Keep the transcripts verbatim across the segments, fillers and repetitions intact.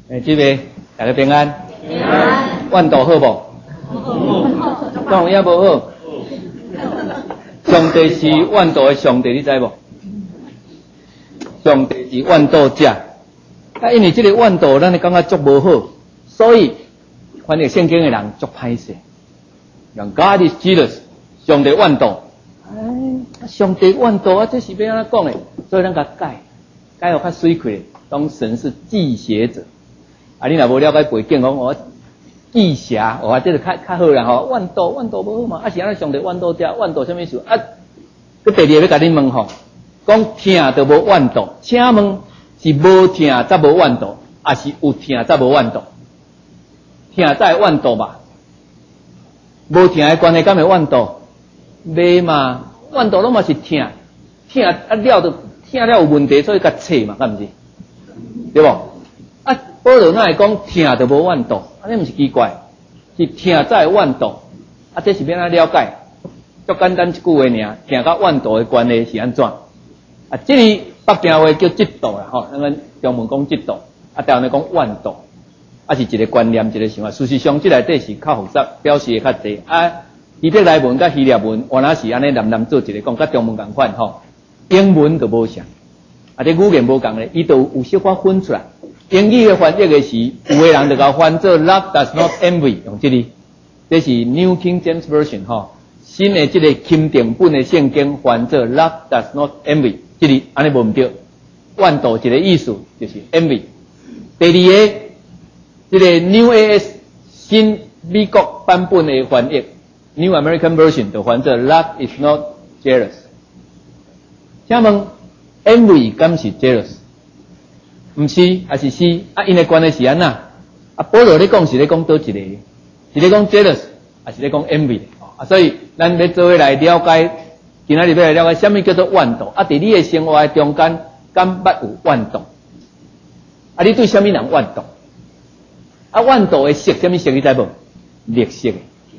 诶，这位大家平安。平安。万道好无？好。讲也无好。上帝是万道的上帝，你知无？上帝是万道者。啊，因为这个万道，咱咧感觉足无好，所以翻译圣经的人足歹势。让 God is jealous， 上帝万道。哎，上帝万道啊，这是要安怎讲诶？所以咱甲改，改互较水气，当神是记写者。啊，你若无了解背景，讲我记侠，哇，这个较较好啦吼。万道，万道无好嘛，啊是安尼上帝万道者，万道什么意思？啊，佮第二个要甲你问吼，讲听就无万道，请问是无听才无万道，还是有听才无万道？听才会万道吧？无听的关系敢会万道？袂嘛，万道拢嘛是听，听啊了就听了有问题，所以甲切嘛，敢毋是？对无？啊，保罗哪会讲听就无万道？安尼毋是奇怪，是听才会万道。啊，这是要安怎了解？足简单一句话尔，听甲万道的关系是安怎？啊，这里北京话叫嫉妒啦，吼，咱们中文讲嫉妒，啊，台湾人讲万道，啊是一个观念，一个想法。事实上，这内底是较复杂，表示的较济。啊，希伯来文甲希腊文，原来是安尼南南做一个讲，甲中文共款吼。英文就无像，啊，这语言无共咧，伊都有小可分出来。英语的翻译的是，有的人就甲翻做 Love does not envy， 用这里，这是 New King James Version 吼，新的这个钦定本的圣经翻做 Love does not envy， 这里安尼无唔对，万道一个意思就是 envy。第二个，这个 New A S 新美国版本的翻译 New American Version 就翻做 Love is not jealous。请问 envy 敢是 jealous？毋是，还是是啊？因的关系是安那？啊，保罗咧讲是咧讲倒一个？是咧讲 jealous， 还是咧讲 envy？ 啊，所以咱要做伙来了解，今仔日要来了解什么叫做万道？啊，伫你的生活中间，敢捌有万道？啊，你对什么人万道？啊，万道的色什么色？你知无？绿色的，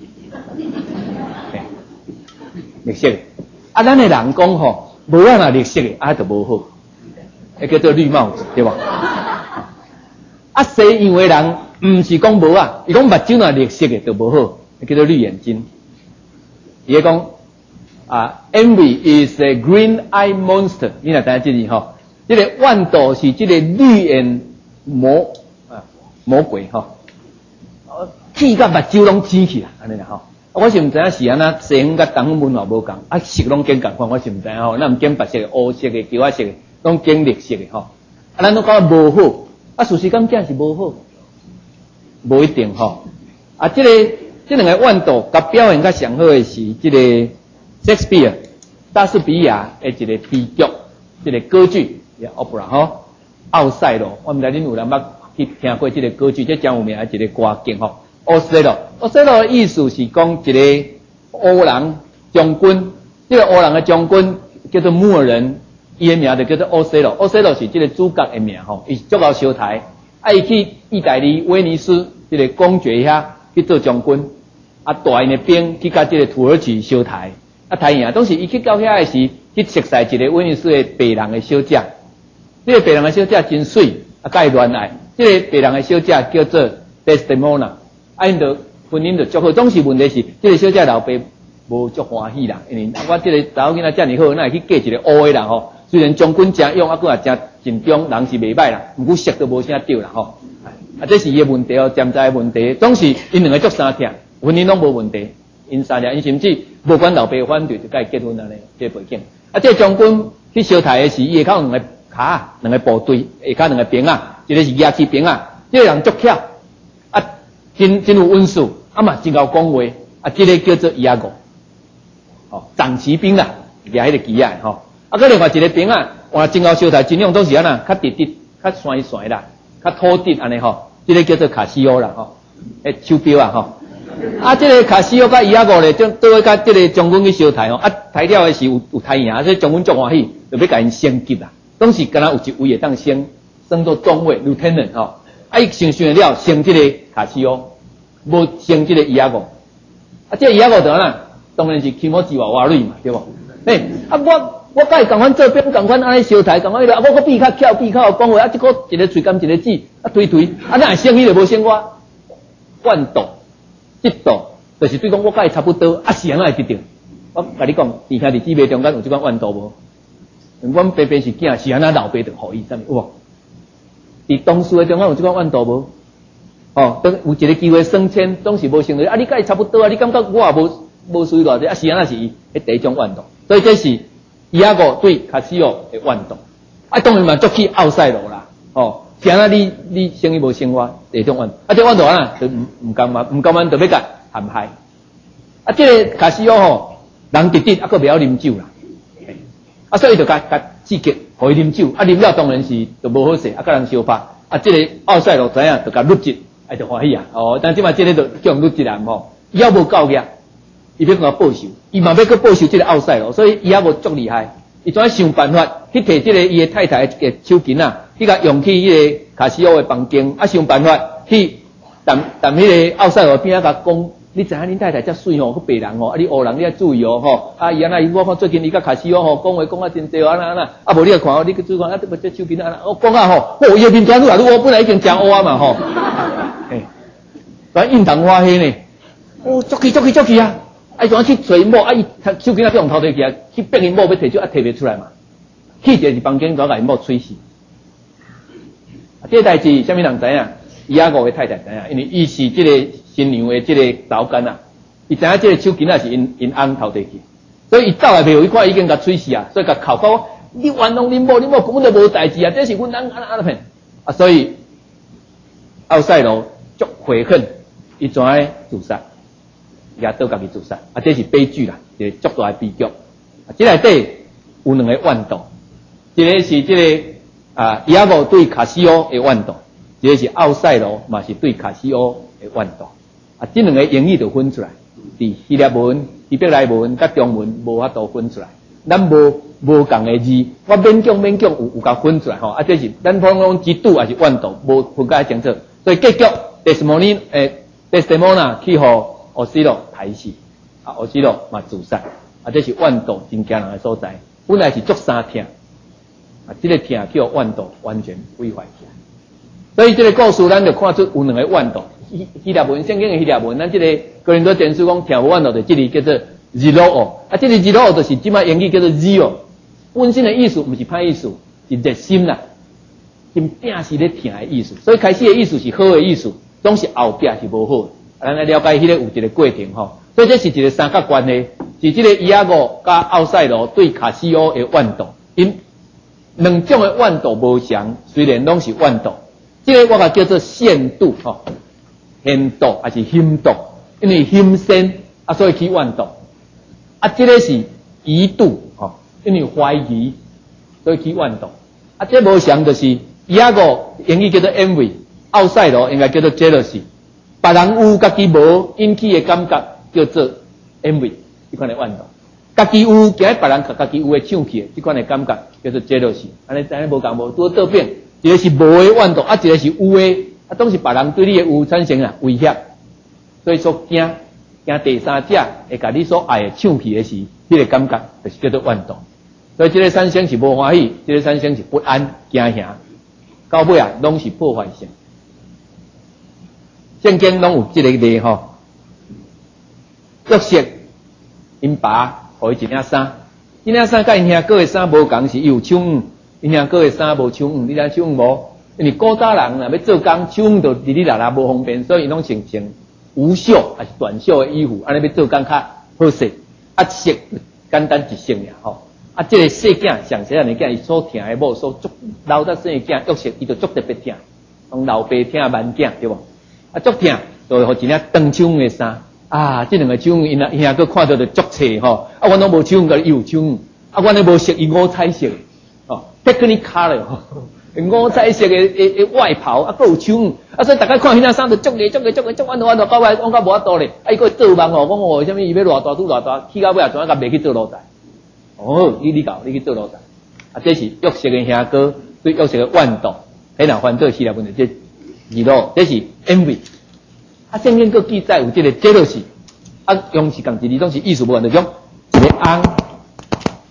绿色的。啊，咱的人讲吼，无啊那绿色的，啊就无好。那叫做绿帽子，对吧？啊，西洋的人唔是讲无啊，伊讲目睭若绿色的就无好，那叫做绿眼睛。伊讲啊 ，envy is a green eye monster。你若知影这里吼，这个万道是这个绿眼魔啊魔鬼吼，气甲目睭拢青起啦，安尼啦吼。我是毋知影是安那西方甲东方文化无共，啊色拢见共款，我是毋知影吼，咱毋见白色的、乌色的、橘色的。拢经历式的吼，啊，咱都讲无好，啊，事实讲真是无好，无一定吼。啊，这个这两个万道，甲表现较上好的是这个 Shakespeare 莎士比亚的一个悲剧，这个歌剧也 opera 吼，奥赛罗，我毋知恁有人捌去听过这个歌剧，这真有名的一个歌剧吼。奥赛罗，奥赛罗的意思是讲一个欧人将军，这个欧人的将军叫做木尔人。伊的名就叫做奥赛罗，奥赛罗是这个主角的名吼，伊是足够小台，啊，伊去意大利威尼斯这个公爵遐去做将军，啊，带因的兵去甲这个土耳其小台，啊，台赢，当时伊去到遐的时，去接待一个威尼斯的白人的小姐，这个白人的小姐真水，啊，甲伊恋爱，这个白人的小姐叫做 Desdemona， 啊，因着婚姻就足好，当时问题是，这个小姐老爸无足欢喜啦，因为我这个查某囡仔遮尔好，哪会去嫁一个乌的人吼？虽然将军真勇，啊，佫也真尽忠，人是袂歹啦，毋过色都无啥对啦吼。啊，这是伊的问题哦，潜在的问题。总是因两个足相疼，婚姻拢无问题，因三个因甚至无管老爸反对，就甲伊结婚安尼，这个背景。啊，这个将军去烧台的时，伊下骹有两个骹，两个部队，下骹两个兵啊，一个是牙齿兵啊，这个人足巧，啊，真真有温数，啊嘛真够讲话，啊，这个叫做亚狗，哦，长骑兵啦，掠迄个旗啊，吼。啊，佮另外一个兵啊，换真够烧台，尽量都是安那，较直直、较酸酸啦，较土直安尼吼，这个叫做卡西欧啦吼，诶，手表啊吼。啊，这个卡西欧甲伊阿五咧，将倒位甲这个将军去烧台吼，啊，台了的是有有台赢，所以将军足欢喜，就要甲因升级啦。当时敢若有一位会当升升做中尉 lieutenant 吼，啊，伊升上了升这个卡西欧，无升这个伊阿五。啊，这个伊阿五就安那，当然是起码吉娃娃类嘛，对无？诶，啊我。 我甲伊共款做兵，共款安尼烧台，共款迄个，我我闭较巧，闭较讲话，啊，即个一个喙甘一个指，啊推推，啊哪会生伊就无生我，怨妒、嫉妒，就是对讲我甲伊差不多，啊是安怎会得着？我甲你讲，弟兄弟姊妹中间有即款怨妒无？阮爸爸是囝，是安怎老爸就互伊啥物？有无？伫同事诶中间有即款怨妒无？哦，当有一个机会升迁，总是无成就，啊你甲伊差不多啊，你感觉我也无无属于偌济，啊是安怎是伊迄第一种怨妒，所以这是伊阿个对卡西欧诶怨妒，啊当然嘛足去拗赛路啦，哦，是安怎你你生意无生我第一种怨妒，啊这怨妒啊就毋毋甘嘛，毋甘嘛就要甲陷害，啊这个卡西欧吼人直直啊，佫袂晓啉酒啦，啊所以就甲甲刺激，互伊啉酒，啊啉了当然是就无好势，啊甲人相拍，啊这个拗赛路知影就甲入职，啊就欢喜啊，哦，但即嘛这个就叫入职人吼，伊也无够额。伊要甲报仇，伊嘛要去报仇这个奥赛咯，所以伊也无足厉害。伊怎样想办法去摕这个伊的太太的手巾啊，去甲用去迄个卡西欧的房间，啊想办法去谈谈迄个奥赛罗边仔甲讲，你知影恁太太遮水吼，去白人吼，啊你黑人你要注意哦吼，啊伊安那我看最近伊甲卡西欧吼讲话讲啊真多啊那那，啊无你来看哦，你去注看啊这这手巾啊，我讲啊吼，哦伊的面团愈来愈黑，本来已经真黑啊嘛吼，诶，咱印堂发黑呢，哦足去足去足去啊！啊，怎样去找某？啊，伊手机啊，用头摕起来，去逼因某要摕手，啊，摕袂出来嘛。去一个房间，怎甲因某吹死？啊，这个代志，啥物人知影？伊阿五个太太知影，因为伊是这个新娘的这个老干啊，伊知影这个手机啊是因因翁头摕去，所以伊走来袂有，伊看已经甲吹死啊，所以甲哭讲，你冤枉恁某，恁某根本就无代志啊，这是阮翁安安安片啊，所以奥赛罗足悔恨，伊怎爱自杀？也倒家己自杀，啊，这是悲剧啦，一个足大的悲剧。啊，这内底有两个怨妒，一个是这个啊，亚伯对卡西欧的怨妒，一个是奥赛罗嘛是对卡西欧的怨妒。啊，这两个英语就分出来，伫希腊文、希伯来文甲中文无法度分出来，咱无无共的字，我勉强勉强有有甲分出来吼。啊，这是咱普通嫉妒还是怨妒，无分解清楚。所以结局迪斯摩尼诶，迪斯摩纳去互奥西罗抬死，啊，奥西罗嘛自杀，啊，这是怨妒真惊人的所在。本来是足三痛，啊，这个痛叫怨妒完全毁坏起来。所以这个故事咱就看出有两个怨妒。希希腊文圣经的希腊文，咱这个哥林多前书讲痛无怨妒的，这里叫做 zero， 啊，这里 zero 就是即卖英语叫做 zero， 本身的意思不是歹意思，是热心啦，心定是咧痛的意思。所以开始的意思是好的意思，总是后壁是无好的。咱来了解迄个有一个过程吼，所以这是一个三角关系，是这个伊阿五甲奥赛罗对卡西欧的怨妒，因两种的怨妒无相，虽然拢是怨妒，这个我甲叫做羡妒吼，羡妒还是羡妒，因为羡仙啊，所以去怨妒，啊，这个是疑妒吼，因为怀疑，所以去怨妒，啊，这无相就是伊阿五英语叫做 envy， 奥赛罗应该叫做 jealousy。别人有家己无引起的感觉叫做 envy， 这款的怨妒；家己有，惊别人家己有的抢去的，这款的感觉叫做 jealousy。安尼安尼无共无，拄倒变，一个是无的怨妒，啊，一个是有的，啊，当是别人对你的有产生啊威胁，所以说惊惊第三者会甲你所爱的抢去的是，迄、那个感觉就是叫做怨妒。所以这个产生是无欢喜，这个产生是不安、惊吓，到尾啊拢是破坏性。圣经拢有即个例吼，约瑟因爸互伊一领衫，一领衫甲因兄哥的衫无共，是伊有抢五，因兄哥的衫无抢五，你知抢五无？因为古早人若要做工，抢五就哩哩啦啦无方便，所以伊拢穿穿无袖还是短袖的衣服，安尼要做工较好势。啊，色简单一色尔吼。啊，即、这个细囝上细汉的囝，伊所疼的某所足老得生的囝，约瑟伊就足特别疼，从老爸疼慢囝对无？啊，足疼，就会互一领长枪的衫啊！这两个枪，因啊，因啊，佮看到就足切吼。啊，阮拢无枪，佮伊有枪。啊，阮咧无色，伊五彩色，哦 ，technical color 吼，五彩色的的的外袍，啊，佮有枪。啊，所以大家看迄领衫就足个足个足个足弯弯到到尾，往到无法度咧。啊，伊佮做梦吼，讲哦，啥物伊要偌大拄偌大，去到尾啊，怎啊甲袂去做奴才？哦，你你搞，你去做奴才。啊，这是约瑟的兄哥对约瑟的怨妒，迄若犯罪是来问题这。二咯，这是 envy。啊，圣经佫记载有这个 jealousy， 啊，用是共一字，拢是意思无同，就讲一个翁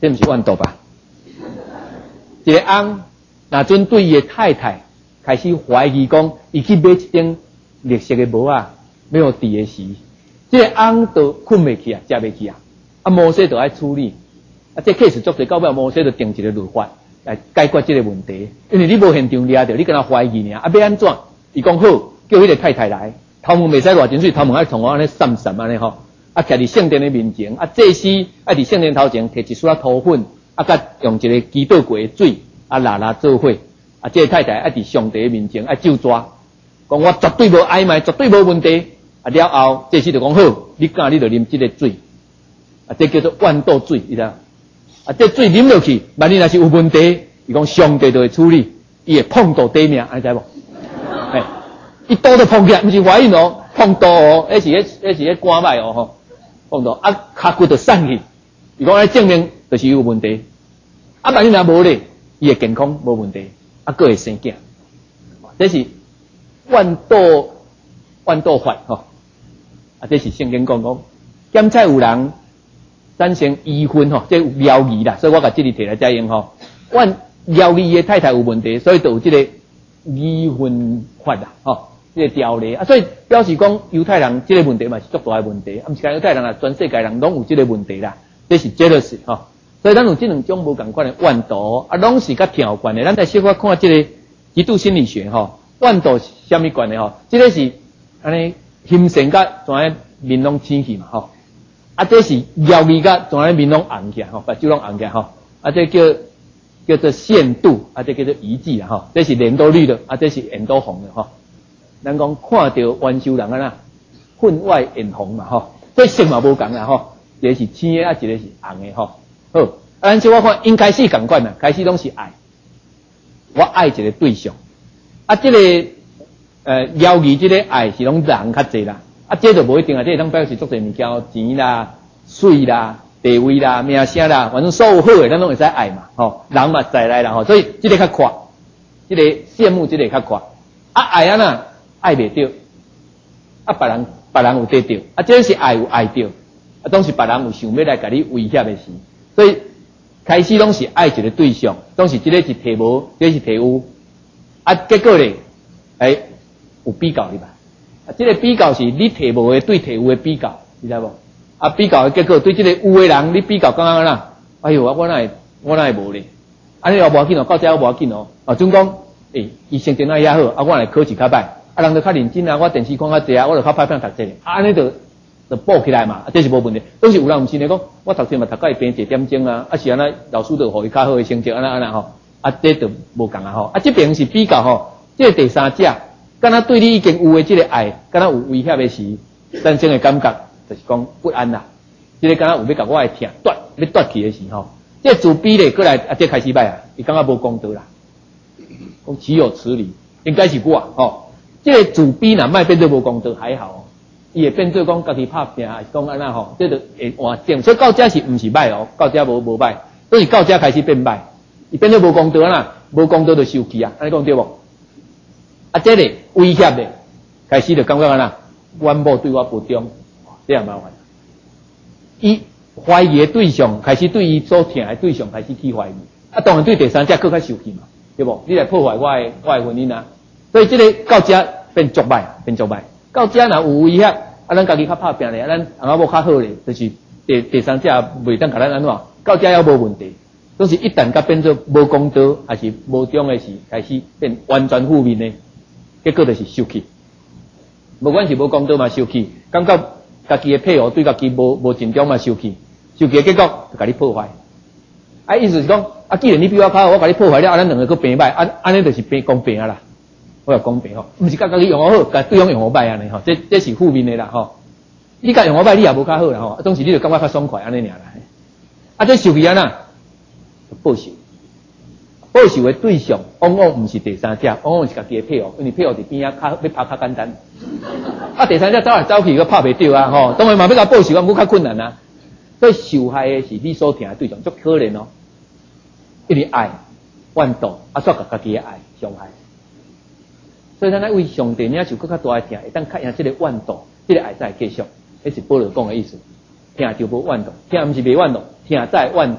这不是怨妒吧？一个翁那阵对伊的太太开始怀疑讲，伊去买一顶绿色的帽啊，没有底的时，这个翁都困袂去啊，食袂去啊，啊摩西就爱处理，啊这 case 做者到尾摩西就定一个律法来解决这个问题，因为你无现场抓着，你跟他怀疑尔，啊要安怎？伊讲好，叫迄个太太来，头毛袂使偌真水，头毛爱同我安尼散散安尼吼，啊徛伫圣殿的面前，啊祭司爱伫圣殿头前摕一束啊涂粉，啊甲用一个祈祷过的水。啊，拉拉做伙，啊，这个太太爱伫上帝面前爱就抓，讲我绝对无暧昧，绝对无问题。啊，了后这时就讲好，你敢你就啉这个水，啊，这叫做万道水，你知道？啊，这水啉落去，万一若是有问题，伊讲上帝就会处理，伊会碰到底命，安知无？哎，一刀就碰起来，不是怀孕哦，碰到哦，那是迄那是迄肝脉哦吼，碰到啊，骹骨就散去，伊讲来证明就是有问题，啊，万一若无咧。伊的健康无问题，啊，佫会生囝，这是万道万道法吼，啊，这是圣经讲讲，检测有人产生疑婚吼，这有撩疑啦，所以我甲这里摕来遮用吼，阮撩疑的太太有问题，所以就有这个离婚法啦，吼，这个条例啊，所以表示讲犹太人这个问题嘛是足大的问题，啊，毋是讲犹太人啊，全世界人拢有这个问题啦，这是 jealousy 吼。所以咱有这两种无共款的怨妒，啊，拢是甲听有关的。咱再小可看这个基督心理学吼，怨妒是虾米关的吼？这个是安尼形成甲怎样面拢青去嘛吼？啊，这是撩鼻甲怎样面拢红起来吼，把酒拢红起来吼。啊，这叫叫做限度，啊，这叫做遗迹啦吼。这是脸都绿的，啊，这是眼都红的吼。咱讲看到冤仇人啊呐，分外眼红嘛吼。这色嘛无共啦吼，一个是青的，啊，一个是红的吼。好，啊，咱小我看，因开始共款啦，开始拢是爱，我爱一个对象，啊，这个呃，邀义这个爱是拢人较济啦，啊，这就无一定啊，这当表示足侪物件，钱啦、水啦、地位啦、名声啦，反正所有好诶，咱拢会使爱嘛，吼，人嘛再来啦，吼，所以这个较快，这个羡慕这个较快，啊，爱啊呐，爱袂着，啊，别人别人有得着，啊，这是爱有爱着，啊，当时别人有想要来甲你威胁诶时。所以开始拢是爱一个对象，拢是这个是提无，这个是提有，啊，结果咧，哎，有比较哩吧？啊，这个比较是你提无的对提有的比较，你知无？啊，比较的结果对这个有的人，你比较刚刚啦，哎呦，我哪会我哪会无咧？安尼又无要紧哦，到这无要紧哦。啊，总讲，诶，伊成绩那也好，啊，我来考试较歹，啊，人就较认真啊，我电视看较济啊，我就较歹骗读册，啊，安尼就。就补起来嘛，啊，这是无问题。当时有人毋是咧讲，我读册嘛读到会变一点钟啊，啊是安尼，老师就互伊较好的成绩，安尼安尼吼，啊，这就无共啊吼。啊，这边是比较吼，这个第三者，敢若对你已经有的这个爱，敢若有威胁的时，产生的感觉就是讲不安啦。这个敢若有要甲我的疼夺，要夺去的时候，这自卑咧过来啊，这开始歹啊，伊感觉无公道啦，讲岂有此理，应该是我吼。这个自卑若莫变做无公道还好。伊会变做讲家己拍拼，还是讲安那吼，这就会换正。所以到这是毋是歹哦？到这无无歹，所以到这开始变歹，伊变做无公道啦，无公道就受气啊，安尼讲对无？啊，这个威胁咧，开始就感觉安那，阮某对我不忠，这样麻烦。伊怀疑的对象开始对伊所疼的对象开始去怀疑，啊，当然对第三者更较受气嘛，对无？你来破坏我的我的婚姻啊，所以这个到这变足歹，变足歹。到这若有威胁，啊，咱家己较拍拼咧，啊，咱阿某较好咧，就是第第三者袂当甲咱安怎，到这也无问题。都是一旦甲变做无公道，还是无忠的时，开始变完全负面咧，结果就是受气。无管是无公道嘛受气，感觉家己的配偶对家己无无尽忠嘛受气，受气的结果就甲你破坏。啊，意思是讲，啊，既然你比我较好，我甲你破坏了，啊，咱两个佫平歹，啊，安尼就是平公平啊啦。我有公平吼，毋是甲家己用我好，甲对方用我歹安尼吼，这这是负面的啦吼。你甲用我歹，你也无较好啦吼，总是你就感觉较爽快安尼尔啦。啊，这受气安那报仇，报仇的对象往往毋是第三者，往往是家己的配偶，因为配偶伫边仔较要拍较简单。啊，第三者走来走去，佮拍袂着啊吼，当然嘛要甲报仇，啊，佫较困难啊。所以受害的是你所疼的对象，足可怜哦，因为爱、怨妒，啊，煞甲家己的爱伤害。所以咱来为上帝领受更较大的疼，会当较赢这个怨妒，这个爱才会继续。这是保罗讲的意思。疼就无怨妒，疼毋是袂怨妒，疼才会怨妒。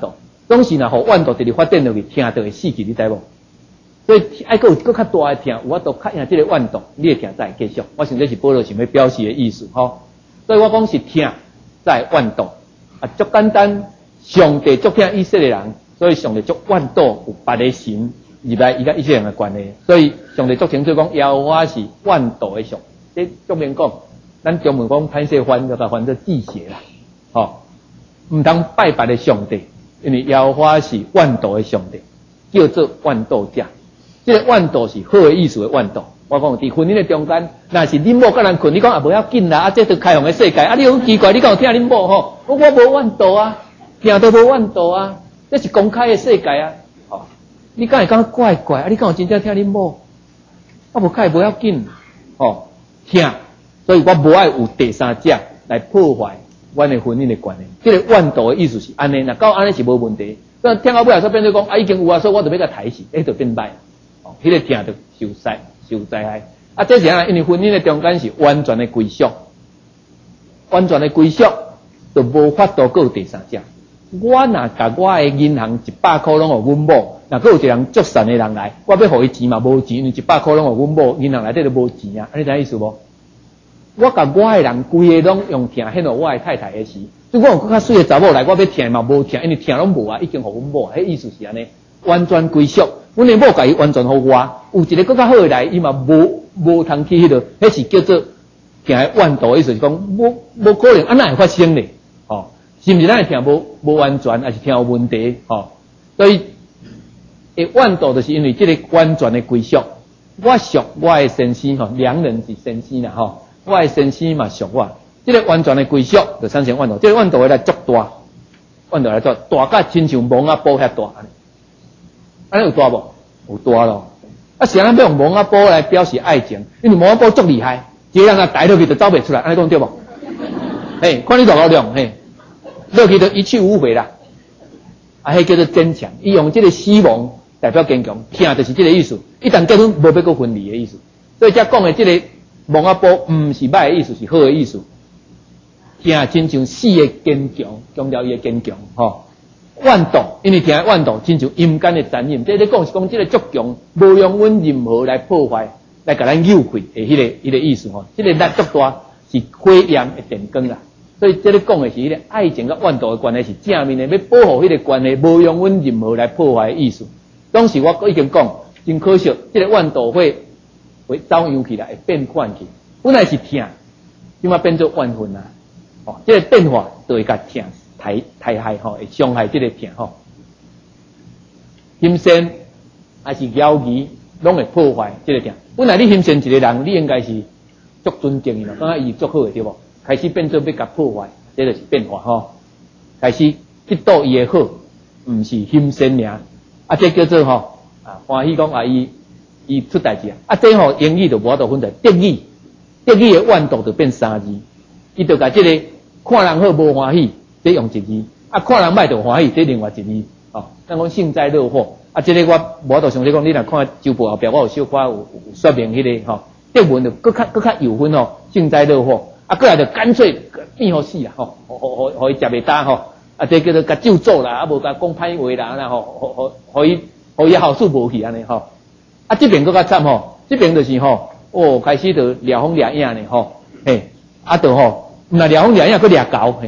总是若互怨毒直直发展落去，疼就会死去，你知无？所以爱佫有佫较大的疼，有法度较赢即个怨毒，你的疼才会继续。我想这是保罗想要表示的意思吼。所以我讲是疼才会怨毒，啊，足简单。上帝足疼以色列人，所以上帝足怨毒有别个神入来，伊甲以色列人的关系。所以上帝足清楚讲，耶和华是怨毒的上。这足明讲，咱中文讲歹势翻就甲翻做忌邪啦，吼，毋通拜别的上帝，因为耶和华是怨毒的上帝，叫做怨毒者。这个怨毒是好的意思的怨毒。我讲伫婚姻的中间，若是恁某甲人困，你讲啊无要紧啦，啊这是开放的世界，啊你好奇怪，你敢有听恁某吼？我我无怨毒啊，听都无怨毒啊，这是公开的世界啊，吼、哦，你敢会感觉怪怪啊？你敢有真正听恁某？我无开无要紧，吼、哦，听，所以我无爱有第三者来破坏阮的婚姻的关系。这个怨毒的意思是安尼，若到安尼是无问题。但听到尾后，说变做讲啊已经有啊，所以我就要甲抬死，迄就变歹，哦，迄、那个听就受灾受灾害。啊，这是啊，因为婚姻的中间是完全的归属，完全的归属就无法度有第三者。我若甲我的银行一百块拢互阮某，若佫有一个人足善的人来，我要互伊钱嘛无钱，因为一百块拢互阮某，银行内底都无钱啊，安尼知意思无？我甲我的人规个拢用听献互我的太太的时，所以我有更较水的查某来，我要听嘛无听，因为听拢无啊，已经互阮某，迄意思是安尼，完全归属。阮的某甲伊完全互我，有一个更较好的来，伊嘛无无通去迄个，迄是叫做听的怨毒，意思是讲无无可能安那会发生咧，吼。是毋是咱会听无无完全，还是听有问题？吼、哦，所以会怨毒就是因为这个完全的归属。我属我的先生吼，两人是先生啦吼，我的先生嘛属我，这个完全的归属就产生怨毒。这个怨毒会来足大，怨毒来做大甲亲像蒙阿波遐大安尼，安尼有大无？有大咯。啊，是咱要用蒙阿波来表示爱情，因为蒙阿波足厉害，一个人啊逮落去就走袂出来，安尼讲对无？嘿，看你大高亮嘿。落去就一去无回啦，啊，迄叫做坚强。伊用这个死亡代表坚强，听就是这个意思。一旦结婚，无要过分离的意思。所以才讲的这个蒙阿波，唔是歹的意思，是好的意思。听亲像死的坚强，强调伊的坚强，吼。怨毒，因为听怨毒，亲像阴间的残忍。这咧讲是讲这个足强，无用阮任何来破坏，来甲咱诱惑的迄、那个迄、那个意思吼。这个力足大，是火焰的电光啦。所以这里讲的是迄个爱情甲怨毒的关系是正面的，要保护迄个关系，无用阮任何来破坏的意思。当时我已经讲，真可惜，这个怨毒会会走样起来，会变款去。本来是疼，今嘛变做怨恨啊！哦，这个变化就会甲疼害害害吼，会伤害这个疼吼。心善还是妖异，拢会破坏这个疼。本来你心善一个人，你应该是足尊敬伊咯，感觉伊足好的对无？开始变做要甲破坏，这就是变化吼。开始得到伊的好，毋是心善尔，啊，这叫做吼啊欢喜讲啊伊伊出代志啊，啊这吼英语就无法度分在得意，得意的怨毒就变三字，伊就甲这个看人好无欢喜，这用一字，啊看人歹就欢喜，这另外一字，哦，咱讲幸灾乐祸，啊这个我无法度详细讲，你若看周报后壁，我有小可有有说明迄、那个吼，德文就搁较搁较有分吼，幸灾乐祸。啊，过来就干脆变好死啦，吼，互互互互伊食袂大吼，啊，这叫做甲咒诅啦，啊，无甲讲歹话啦，啦吼，互互互伊互伊好处无去安尼吼，啊，这边搁较惨吼，这边就是吼，哦，开始就撩风撩影呢吼，嘿，啊，就吼，那撩风撩影搁掠狗嘿，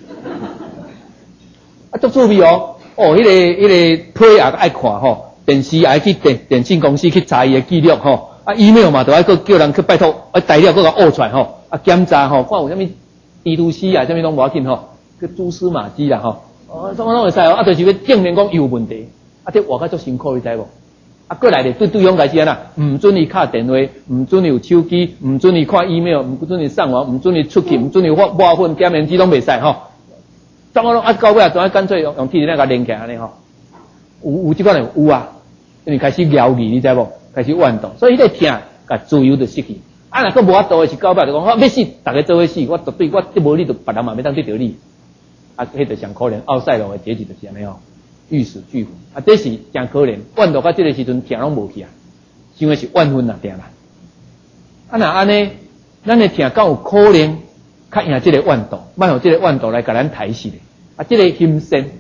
啊，足趣味哦，哦，迄、那个迄、那个批也爱看吼，电视也爱去电电信公司去查伊的记录吼，啊 ，email 嘛，都爱搁叫人去拜托，啊，材料搁甲挖出来吼。啊，检查吼，看有啥物 D to C 啊，啥物拢无要紧吼，去蛛丝马迹啦吼，哦，怎么拢会使哦？啊，就是要证明讲伊有问题，啊，这活甲足辛苦，你知无？啊，过来咧，对对方开始安那，唔准伊敲电话，唔准伊有手机，唔准伊看 email， 唔准伊上网，唔准伊出去，唔准伊发抹粉、加面子拢袂使吼。怎么拢啊？到尾啊，怎啊干脆用用铁链甲连起来安尼吼？有有即款人有啊，因为开始撩你，你知无？开始怨毒，所以迄个听甲自由就失去。啊，若佫无法度的是到尾就讲，我要死，大家做伙死，我绝对我这无你就别人嘛要当得到你，啊，迄就上可怜，奥赛罗的结局就是安尼吼，欲死俱活，啊，这是真可怜，怨到到这个时阵，听拢无去啊，想的是怨恨啊，定啦。啊，若安尼，咱的听敢有可能较赢这个怨毒，莫互这个怨毒来甲咱抬死咧，啊，这个心善，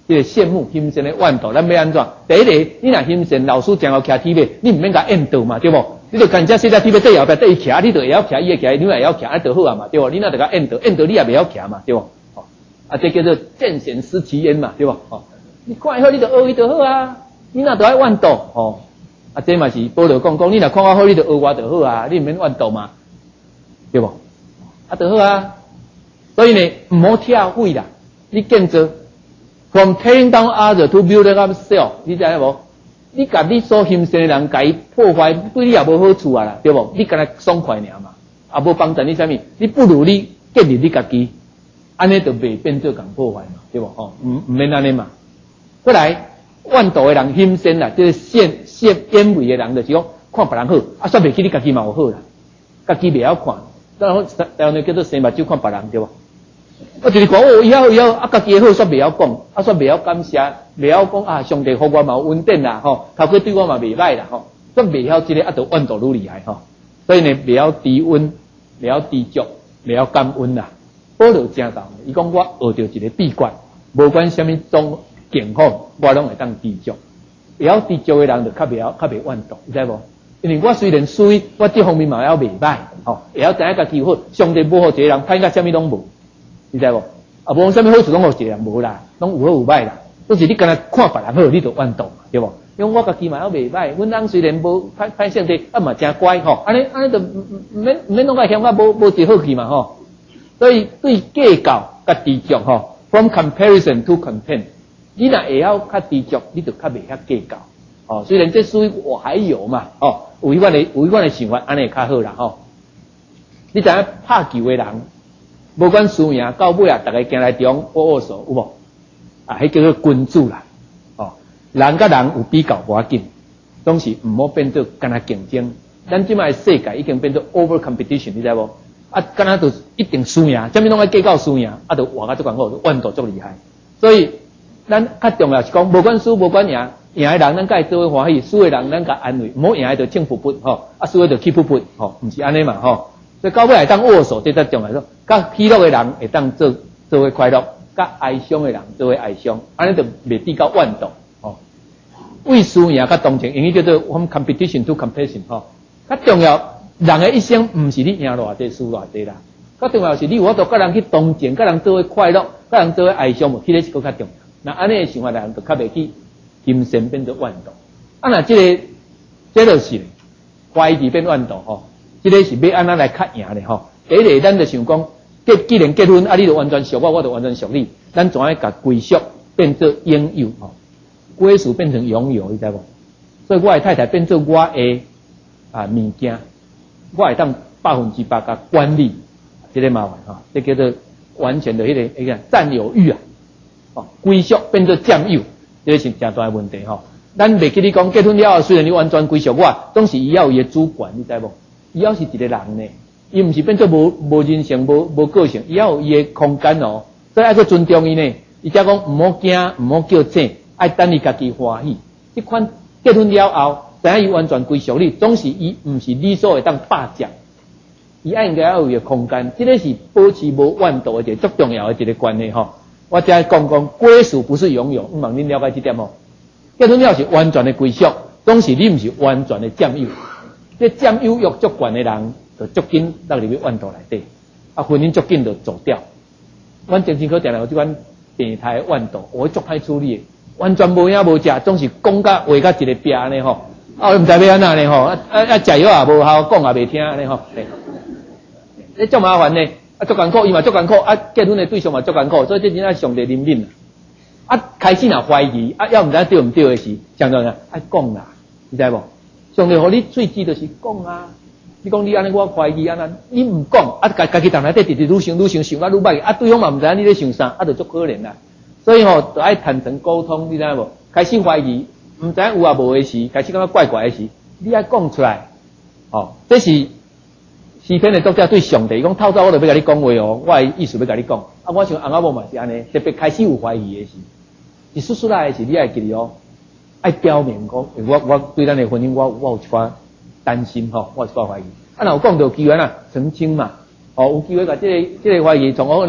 这个羡慕心神的怨道，咱要安怎？第一个，你若心神老师正后徛梯尾，你唔免甲引导嘛，对不？你就干只写在梯尾底后边底徛，你就会晓徛，伊会徛，你也会晓徛，安就好啊嘛，对不？你那得甲引导，引导你也袂晓徛嘛，对不？哦，啊，这叫做见贤思齐焉嘛，对不？哦，你看好你就学伊就好啊，你那得爱怨道哦，啊，这嘛是保罗讲讲，你若看我好，你就学我就好啊，你唔免怨道嘛，对不？啊，就好啊。所以呢，唔好跳位啦，你见做。From tearing down others to building up self， 你知影无？你甲你所欣赏的人，甲伊破坏，对你也无好处啊啦，对不？你干那爽快尔嘛，也无帮助你啥物？你不如你建立你家己，安尼就袂变做共破坏嘛，对不？哦，唔唔免安尼嘛。过来，怨道的人欣赏啦，就是羡羡厌恶的人，就是讲看别人好，啊，煞袂起你家己嘛有好啦，家己袂晓看，然后然后呢叫做生目睭看别人，对不？我就是讲哦，以后以后啊，家己的好煞袂晓讲，啊煞袂晓感谢，袂晓讲啊，上帝互我嘛有恩典啦，吼，头家对我嘛袂歹啦，吼，煞袂晓即个啊，就怨道愈厉害吼，所以呢，袂晓知恩，袂晓知足，袂晓感恩啦。保罗正道，伊讲我学到一个秘诀，无管什么种境况，我拢会当知足。会晓知足的人就较袂晓，较袂怨道，你知无？因为我虽然衰，我这方面嘛还袂歹，吼，会晓知影家己好，上帝无互一个人歹甲什么拢无。你知无？啊，无啥物好处拢互一个人无啦，拢有好有歹啦。都是你干那看别人好，你就怨道嘛，对无？因为我家己嘛还袂歹，阮翁虽然无歹歹性地，啊嘛真乖吼，安尼安尼就唔免唔免拢个嫌我无无一好去嘛吼。所以对计较甲知足吼 ，from comparison to content， 你若会晓较知足，你就较袂遐计较。哦，虽然这属于我还有嘛，哦，有伊款的有伊款的想法，安尼较好啦吼。你知影拍球的人？无管输赢，到尾啊，大家行来中握握手，有无？啊，迄叫做君子啦。哦，人甲人有比较无要紧，总是唔好变做干那竞争。咱即卖世界已经变做 over competition， 你知无？啊，干那就一定输赢，啥物拢爱计较输赢，啊，就活甲足艰苦，怨道足厉害。所以咱较重要是讲，无管输无管赢，赢的人咱甲伊做伙欢喜，输的人咱甲安慰，唔好赢的就庆噗噗吼，啊，输的就气噗噗吼，唔是安尼嘛吼。所以到尾来当握手，这才重要说，甲喜乐的人会当做做为快乐，甲哀伤的人做为哀伤，安尼就袂比较怨道吼。为输赢甲同情，英语叫做 from competition to compassion 吼。较重要，人的一生唔是你赢偌济输偌济啦，较重要是你有法度甲人去同情，甲人做为快乐，甲人做为哀伤，迄个是更较重要。那安尼的想法人就较袂去心神变做怨道。啊，那这个这就是怀疑变怨道吼。这个是要安怎来较赢的吼？第一个，咱就想讲，结既然结婚，啊，你就完全属我，我就完全属你，咱怎样甲归属变做拥有吼？归属变成拥有，你知无？所以我的太太变做我的啊物件，我会当百分之百甲管理，这个麻烦哈，这叫做完全的迄、那个迄个占有欲啊，哦，归属变做占有，这个是真大的问题吼。咱袂记你讲结婚了后，虽然你完全归属我，总是伊要有伊的主权，你知无？伊要是一个人呢，伊唔是变做无无人性、无无个性，伊要有伊的空间哦，所以爱去尊重伊呢。伊才讲唔好惊，唔好叫醒，爱等伊家己欢喜。这款结婚了后，知影伊完全归属你，总是伊唔是你所会当霸占，伊爱应该要有伊的空间。这个是保持无怨道的一个最重要的一个观念吼。我再讲讲归属不是拥有，唔望恁了解这点吼。结婚了是完全的归属，总是你唔是完全的占有。这占有欲足悬的人，就足紧落入去怨道内底，啊，婚姻足紧就走掉。阮精神科定定有即款病态怨道，我足歹处理的，完全无影无食，总是讲甲话甲一个壁安尼吼，啊，毋知要安怎呢吼，啊啊啊，食药也无效，讲也袂听安尼吼，这足麻烦呢，啊，足艰苦，伊嘛足艰苦，啊，结婚的对象嘛足艰苦，所以这真正上帝怜悯啦。啊，开始若怀疑，啊，要毋知对毋对的时，上帝啊，爱讲啦，你知无？上帝互你喙齿就是讲啊，你讲你安尼我怀疑安那，你唔讲啊，家家己当内底直直愈想愈想想啊愈歹，啊对方嘛唔知影你咧想啥，啊就足可怜啦。所以吼，就爱坦诚沟通，你知影无？开始怀疑，唔知影有啊无的时，开始感觉怪怪的时，你爱讲出来。哦，这是诗篇的作者对上帝讲，透早我就要甲你讲话哦，我的意思要甲你讲。啊，我想翁仔某嘛是安尼，特别开始有怀疑的时，一说出来的时，你爱记哩哦。爱表明讲，我我对咱的婚姻，我我有一寡担心吼，我有一寡怀疑。啊，若有讲到机会啦，澄清嘛，哦，有机会甲这个这个怀疑从我若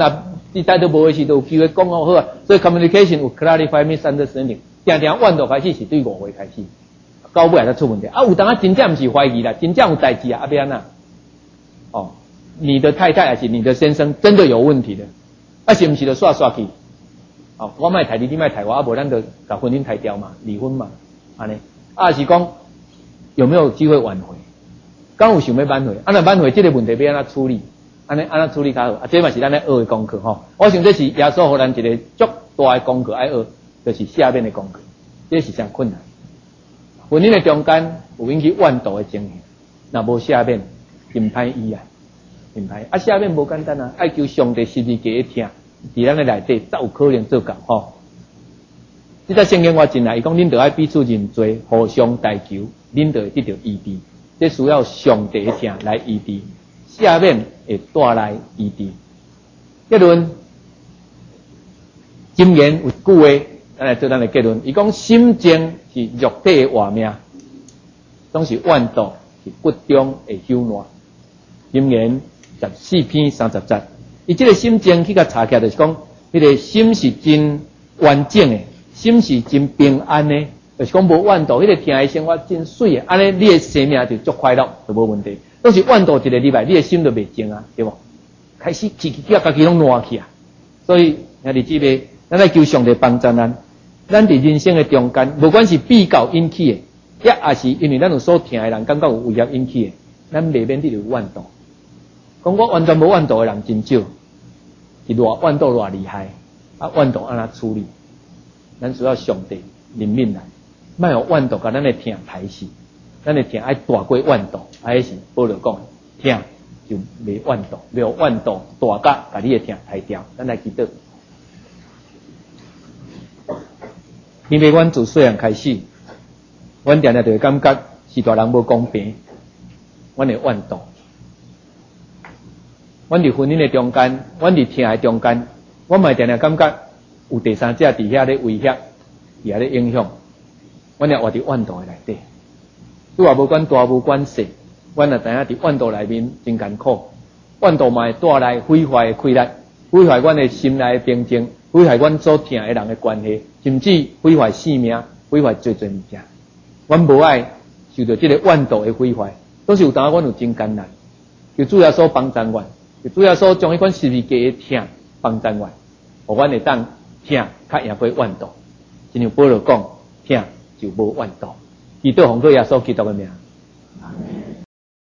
你带到无的时都有机会讲好好啊。所以 communication 有 clarify misunderstanding， 定定怨斗开始是对误会开始，到尾才出问题。啊，有当啊真正不是怀疑啦，真正有代志啊，啊要安怎？哦，你的太太还是你的先生真的有问题的，啊是不是就刷刷去？哦，我卖抬你，你卖抬我，啊无咱就把婚姻抬掉嘛，离婚嘛，安尼。啊是讲有没有机会挽回？刚有想要挽回，啊那挽回这个问题要安怎处理？安尼安怎处理较好？啊，这嘛是咱咧学的功课吼。我想这是耶稣互咱一个足大的功课爱学，就是下面的功课，这是上困难。婚姻的中间有引起怨妒的情形，若无下面真歹医啊，真歹。啊下面无简单啊，爱求上帝实际给伊听，伫咱的内底才有可能做到吼。这在圣经我进来，伊讲恁着爱彼此认罪，互相代求，恁着会得到医治。这需要上帝的听来医治，下面会带来医治。结论，箴言有句话，咱来做咱的结论。伊讲心情是肉体的活命，总是怨妒是骨中的朽烂。箴言十四篇三十节，伊这个心情去甲查起来，就是讲，迄个心是真完整的。心是真平安的，就是讲无怨妒，迄、那个听的生活真水的，安尼你的生命就足快乐，就无问题。都是怨妒一个礼拜，你的心就袂静啊，对无？开始气气气，家己拢烂去啊。所以兄弟姊妹，咱来求上帝帮助咱，咱伫人生的中间，无管是比较引起的，也也是因为咱有所听的人感觉有威胁引起的，咱袂免得有怨妒。讲我完全无怨妒的人真少，是偌怨妒偌厉害，啊怨妒安怎处理？咱需要上帝怜悯来，莫有怨妒，甲咱的听抬死，咱的听爱大过怨妒，还是保罗讲，听就袂怨妒，袂有怨妒大甲甲你的听抬掉。咱来祈祷，因为阮自细汉开始，阮常常就会感觉是大人无公平，阮会怨妒，阮伫婚姻的中间，阮伫听的中间，我嘛常常感觉。有第三者伫遐咧威胁，伫遐咧影响，阮也活伫怨妒的内底。拄也无管大无管小，阮也知影伫怨妒内面真艰苦。怨妒嘛会带来毁坏的溃力，毁坏阮的心内的平静，毁坏阮所听的人的关系，甚至毁坏性命，毁坏最最物件。阮无爱受到这个怨妒的毁坏，都是有当阮有真艰难。就主要所帮助阮，就主要所将迄款实际给听帮助阮，互阮会当。听较赢过怨妒，亲像保罗讲，听就无怨妒。祈祷奉靠耶稣基督的名。